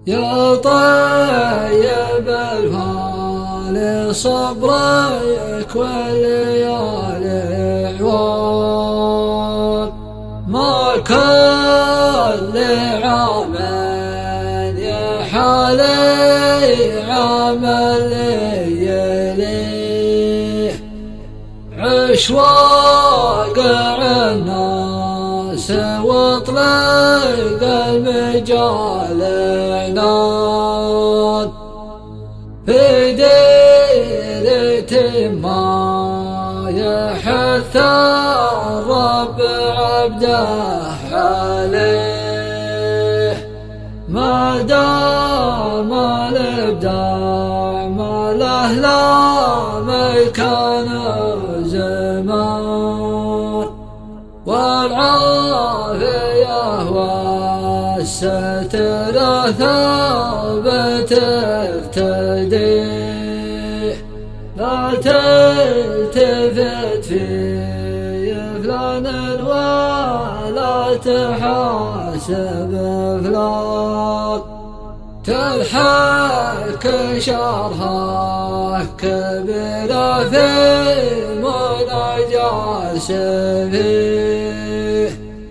يا طيب الفال صبرك والليالي عوار، ما كل عام يحالي عمل يليه، عش واقع الناس واطلق المجال عناد، في ديرة ما يحث الرب عبده عليه، ما دام الابداع ما له لا مكان زمان، والعافية والستر ثابت افتديه، لا تلتفت في فلان ولا تحاسب فلان، تلحق شرها كبيرة في مناجاة فيه،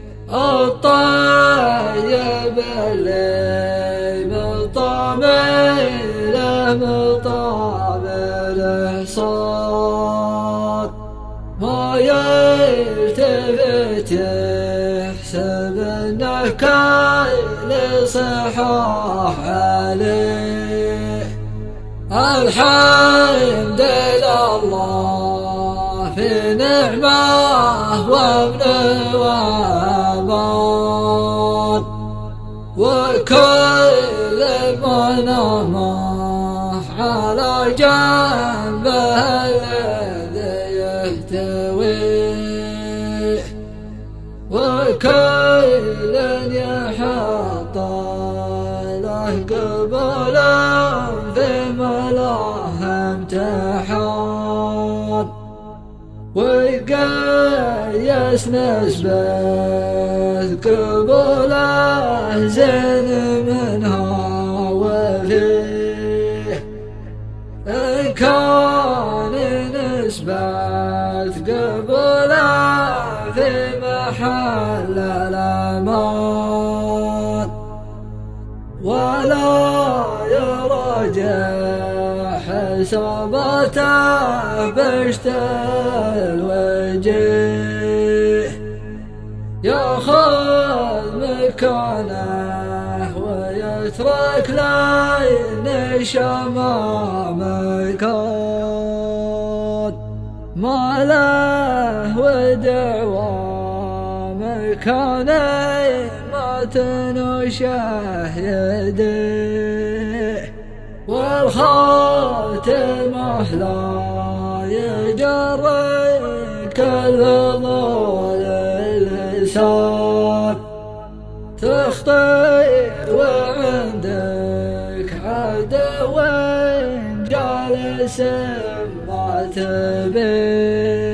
الطيب اللي مطامل مطامل حصان، ما يلتفت يحسب انه كل صحاح عليه، الحمد لله في نعمه وامن وامان، وكل منامه على جنبه الذي يهتويه، وكل يحط له قبلا في ملاه امتحان، ويقيس نسبة قبله زين منها وفيه، إن كان نسبة قبله في محل الأمان، ولا يرجع حساباته بشت الوجيه، ياخذ مكانه ويترك لين شمام مكان، ما له ودعوى مكانه ما تنوشه يديه، والخاتمه لا يجري كل ظل اللسان، تخطي وعندك عدو جالس ما تبي،